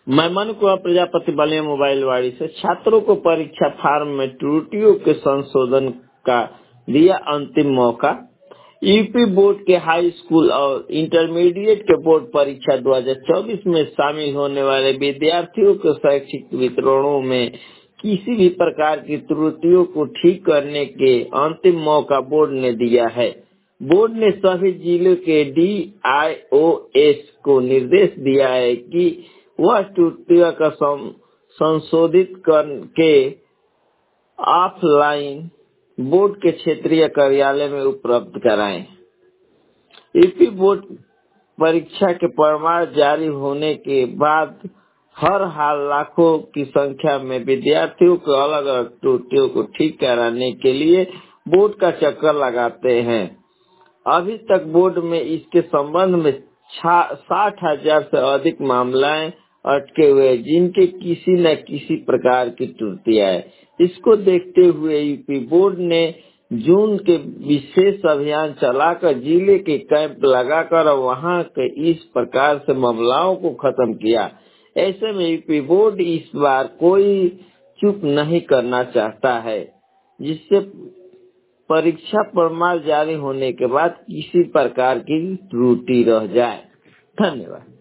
मैं मनु कुमार प्रजापति बलिया मोबाइल वाड़ी से छात्रों को परीक्षा फार्म में त्रुटियों के संशोधन का दिया अंतिम मौका। यूपी बोर्ड के हाई स्कूल और इंटरमीडिएट के बोर्ड परीक्षा 2024 में शामिल होने वाले विद्यार्थियों के शैक्षिक वितरणों में किसी भी प्रकार की त्रुटियों को ठीक करने के अंतिम मौका बोर्ड ने दिया है। बोर्ड ने सभी जिलों के DIOS को निर्देश दिया है कि वह त्रुटियों का संशोधित करके ऑफलाइन बोर्ड के क्षेत्रीय कार्यालय में उपलब्ध कराएं। यूपी बोर्ड परीक्षा के परिणाम जारी होने के बाद हर हाल लाखों की संख्या में विद्यार्थियों को अलग अलग त्रुटियों को ठीक कराने के लिए बोर्ड का चक्कर लगाते हैं। अभी तक बोर्ड में इसके संबंध में 60,000 से अधिक मामलाएं अटके हुए जिनके किसी न किसी प्रकार की त्रुटियां है। इसको देखते हुए यूपी बोर्ड ने जून के विशेष अभियान चलाकर जिले के कैंप लगाकर वहां के इस प्रकार से मामलों को खत्म किया। ऐसे में यूपी बोर्ड इस बार कोई चूक नहीं करना चाहता है जिससे परीक्षा परिणाम जारी होने के बाद किसी प्रकार की त्रुटि रह जाए। धन्यवाद।